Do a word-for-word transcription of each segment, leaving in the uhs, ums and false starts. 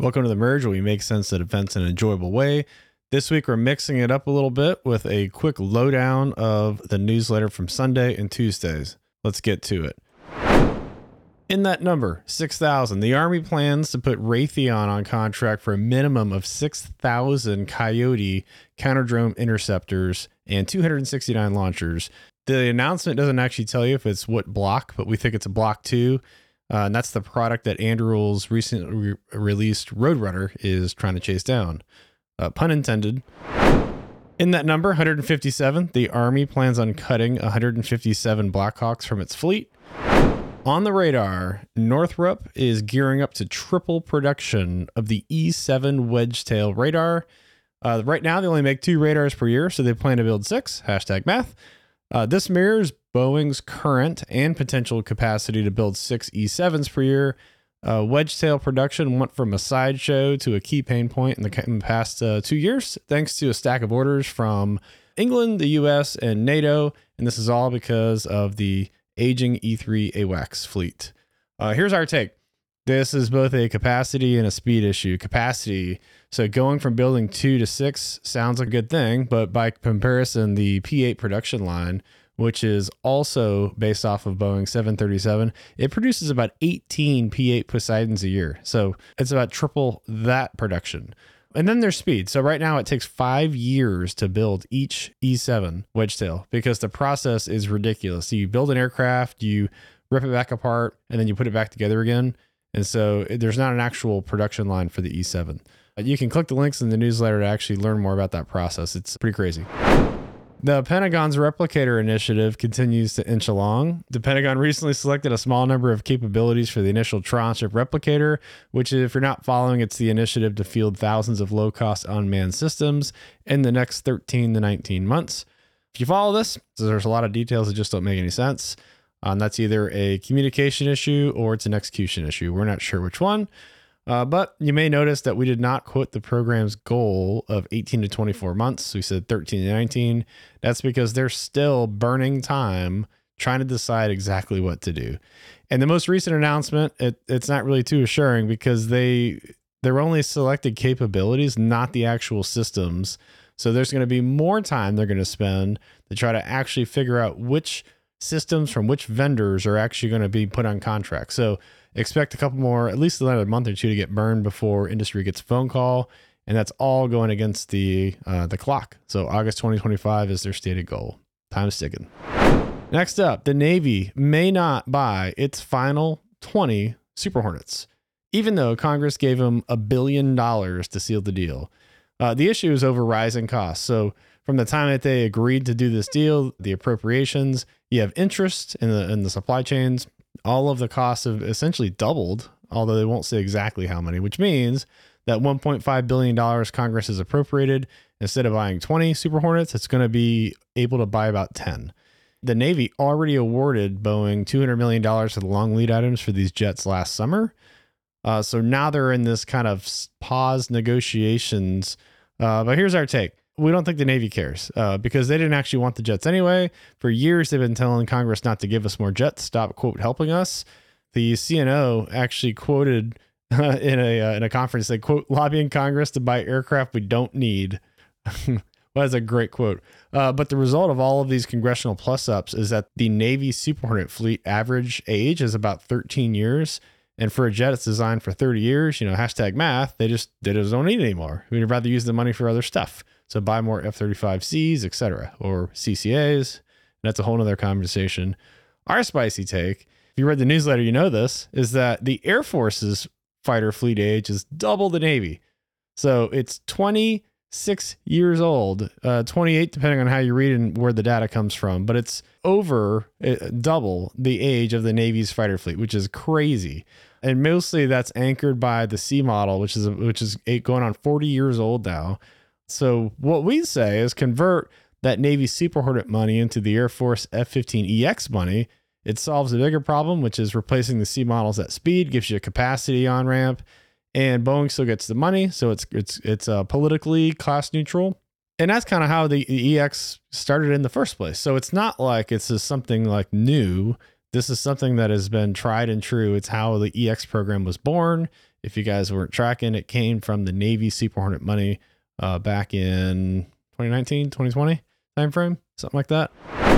Welcome to The Merge, where we make sense of defense in an enjoyable way. This week, we're mixing it up a little bit with a quick lowdown of the newsletter from Sunday and Tuesdays. Let's get to it. In that number, six thousand, the Army plans to put Raytheon on contract for a minimum of six thousand Coyote counter-drone interceptors and two hundred sixty-nine launchers. The announcement doesn't actually tell you if it's what block, but we think it's a block two. Uh, and that's the product that Anduril's recently re- released Roadrunner is trying to chase down. Uh, pun intended. In that number, one hundred fifty-seven, the Army plans on cutting one hundred fifty-seven Blackhawks from its fleet. On the radar, Northrop is gearing up to triple production of the E seven Wedgetail radar. Uh, right now, they only make two radars per year, so they plan to build six. Hashtag math. Uh, this mirrors Boeing's current and potential capacity to build six E sevens per year. Uh, Wedgetail production went from a sideshow to a key pain point in the, in the past uh, two years, thanks to a stack of orders from England, the U S, and NATO. And this is all because of the aging E three AWACS fleet. Uh, here's our take. This is both a capacity and a speed issue. Capacity, so going from building two to six sounds like a good thing, but by comparison, the P eight production line, which is also based off of Boeing seven thirty-seven, it produces about eighteen P eight Poseidons a year. So it's about triple that production. And then there's speed. So right now it takes five years to build each E seven Wedgetail because the process is ridiculous. So you build an aircraft, you rip it back apart, and then you put it back together again. And so there's not an actual production line for the E seven. You can click the links in the newsletter to actually learn more about that process. It's pretty crazy. The Pentagon's Replicator initiative continues to inch along. The Pentagon recently selected a small number of capabilities for the initial tranche of Replicator, which, if you're not following, it's the initiative to field thousands of low-cost unmanned systems in the next thirteen to nineteen months. If you follow this, there's a lot of details that just don't make any sense. Um, that's either a communication issue or it's an execution issue. We're not sure which one. Uh, but you may notice that we did not quote the program's goal of eighteen to twenty-four months. We said thirteen to nineteen. That's because they're still burning time trying to decide exactly what to do. And the most recent announcement, it, it's not really too assuring because they, they're only selected capabilities, not the actual systems. So there's going to be more time they're going to spend to try to actually figure out which systems from which vendors are actually going to be put on contract. So expect a couple more, at least another month or two to get burned before industry gets a phone call. And that's all going against the uh, the clock. So August twenty twenty-five is their stated goal. Time's ticking. Next up, the Navy may not buy its final twenty Super Hornets, even though Congress gave them a billion dollars to seal the deal. Uh, the issue is over rising costs. So from the time that they agreed to do this deal, the appropriations, you have interest in the in the supply chains. All of the costs have essentially doubled, although they won't say exactly how many, which means that one point five billion dollars Congress has appropriated. Instead of buying twenty Super Hornets, it's going to be able to buy about ten. The Navy already awarded Boeing two hundred million dollars for the long lead items for these jets last summer. Uh, so now they're in this kind of pause negotiations. Uh, but here's our take. We don't think the Navy cares uh, because they didn't actually want the jets anyway. For years, they've been telling Congress not to give us more jets, stop, quote, helping us. The C N O actually quoted uh, in a uh, in a conference, they quote, lobbying Congress to buy aircraft we don't need. Well, that's a great quote. Uh, but the result of all of these congressional plus-ups is that the Navy Super Hornet fleet average age is about thirteen years. And for a jet, it's designed for thirty years. You know, hashtag math, they just, they just don't need it anymore. We'd rather use the money for other stuff. So buy more F thirty-five Cs, et cetera, or C C As. And that's a whole nother conversation. Our spicy take, if you read the newsletter, you know this, is that the Air Force's fighter fleet age is double the Navy. So it's twenty-six years old, uh, twenty-eight, depending on how you read and where the data comes from. But it's over uh, double the age of the Navy's fighter fleet, which is crazy. And mostly that's anchored by the C model, which is which is eight, going on forty years old now. So what we say is convert that Navy Super Hornet money into the Air Force F fifteen E X money. It solves a bigger problem, which is replacing the C models at speed, gives you a capacity on ramp, and Boeing still gets the money. So it's it's it's uh, politically cost neutral. And that's kind of how the E X started in the first place. So it's not like it's just something like new. This is something that has been tried and true. It's how the E X program was born. If you guys weren't tracking, it came from the Navy Super Hornet money uh, back in twenty nineteen, twenty twenty timeframe, something like that.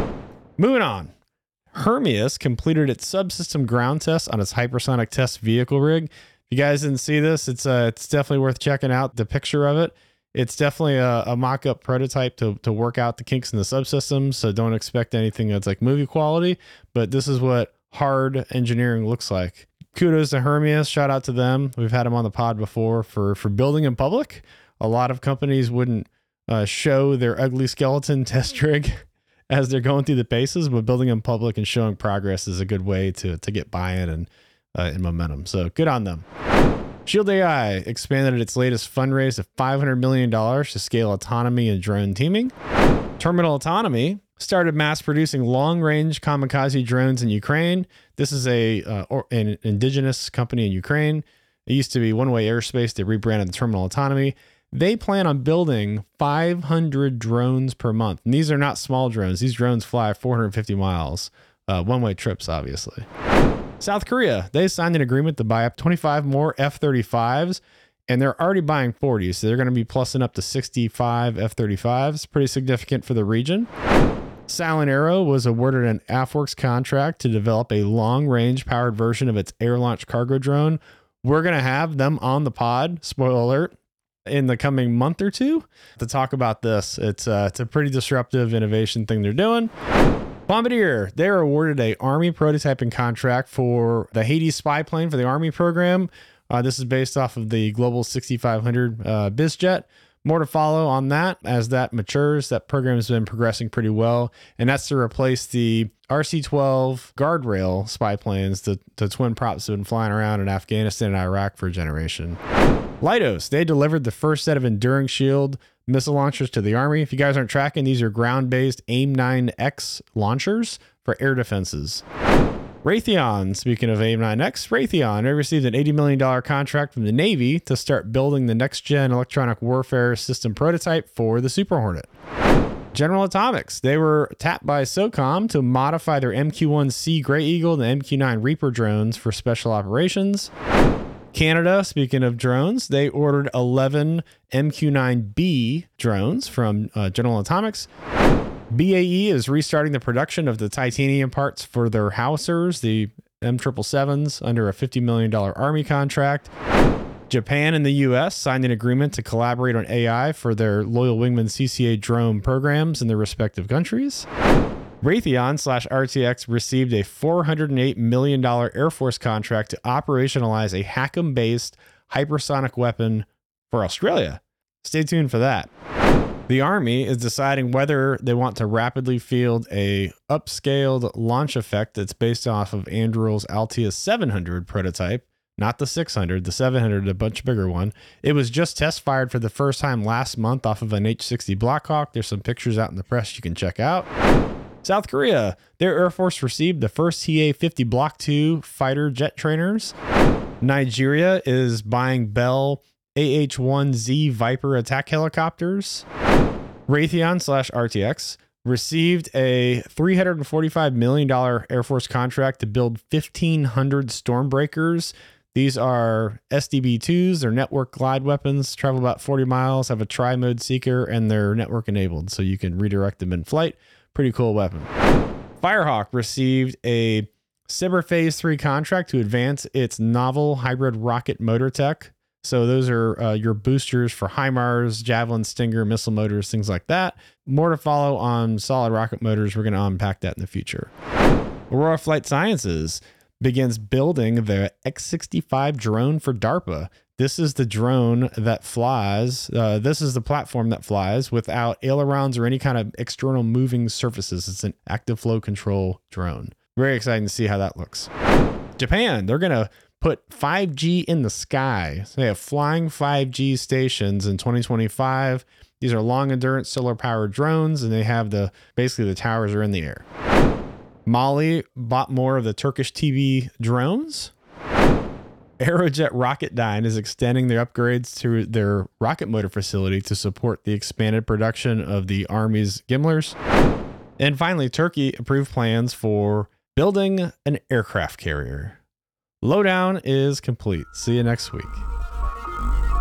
Moving on. Hermeus completed its subsystem ground test on its hypersonic test vehicle rig. If you guys didn't see this, it's uh, it's definitely worth checking out the picture of it. It's definitely a, a mock-up prototype to, to work out the kinks in the subsystems, so don't expect anything that's like movie quality, but this is what hard engineering looks like. Kudos to Hermeus. Shout out to them. We've had them on the pod before for, for building in public. A lot of companies wouldn't uh, show their ugly skeleton test rig as they're going through the paces, but building in public and showing progress is a good way to, to get buy-in and, uh, and momentum. So good on them. Shield A I expanded its latest fundraise to five hundred million dollars to scale autonomy and drone teaming. Terminal Autonomy started mass producing long-range kamikaze drones in Ukraine. This is a uh, or, an indigenous company in Ukraine. It used to be One Way Airspace. They rebranded the Terminal Autonomy. They plan on building five hundred drones per month. And these are not small drones. These drones fly four hundred fifty miles, uh, one-way trips, obviously. South Korea, they signed an agreement to buy up twenty-five more F thirty-fives, and they're already buying forty, so they're going to be plussing up to sixty-five F thirty-fives. Pretty significant for the region. Silent Arrow was awarded an AFWERX contract to develop a long-range powered version of its air-launched cargo drone. We're going to have them on the pod, spoiler alert, in the coming month or two to talk about this. It's, uh, it's a pretty disruptive innovation thing they're doing. Bombardier, they were awarded a Army prototyping contract for the Hades spy plane for the Army program. Uh, this is based off of the Global sixty-five hundred uh, BizJet. More to follow on that as that matures. That program has been progressing pretty well, and that's to replace the R C twelve guardrail spy planes, the, the twin props that have been flying around in Afghanistan and Iraq for a generation. Leidos, they delivered the first set of Enduring Shield missile launchers to the Army. If you guys aren't tracking, these are ground-based AIM nine X launchers for air defenses. Raytheon, speaking of AIM nine X, Raytheon, they received an eighty million dollars contract from the Navy to start building the next-gen electronic warfare system prototype for the Super Hornet. General Atomics, they were tapped by SOCOM to modify their M Q one C Grey Eagle and the M Q nine Reaper drones for special operations. Canada, speaking of drones, they ordered eleven M Q nine B drones from uh, General Atomics. B A E is restarting the production of the titanium parts for their howitzers, the M seven seventy-sevens, under a fifty million dollars Army contract. Japan and the U S signed an agreement to collaborate on A I for their Loyal Wingman C C A drone programs in their respective countries. Raytheon slash R T X received a four hundred eight million dollars Air Force contract to operationalize a HACM-based hypersonic weapon for Australia. Stay tuned for that. The Army is deciding whether they want to rapidly field a upscaled launch effect that's based off of Anduril's Altea seven hundred prototype, not the six hundred, the seven hundred, a much bigger one. It was just test fired for the first time last month off of an H sixty Blackhawk. There's some pictures out in the press you can check out. South Korea, their Air Force received the first T A fifty Block two fighter jet trainers. Nigeria is buying Bell A H one Z Viper attack helicopters. Raytheon slash R T X received a three hundred forty-five million dollars Air Force contract to build fifteen hundred Stormbreakers. These are S D B twos, they're network glide weapons, travel about forty miles, have a tri-mode seeker, and they're network enabled, so you can redirect them in flight. Pretty cool weapon. Firehawk received a SBIR Phase three contract to advance its novel hybrid rocket motor tech. So those are uh, your boosters for HIMARS, Javelin, Stinger, missile motors, things like that. More to follow on solid rocket motors. We're going to unpack that in the future. Aurora Flight Sciences begins building the X sixty-five drone for DARPA. This is the drone that flies. Uh, this is the platform that flies without ailerons or any kind of external moving surfaces. It's an active flow control drone. Very exciting to see how that looks. Japan, they're going to put five G in the sky. So they have flying five G stations in twenty twenty-five. These are long endurance solar powered drones, and they have the, basically the towers are in the air. Mali bought more of the Turkish T B drones. Aerojet Rocketdyne is extending their upgrades to their rocket motor facility to support the expanded production of the Army's Gimlers. And finally, Turkey approved plans for building an aircraft carrier. Lowdown is complete. See you next week.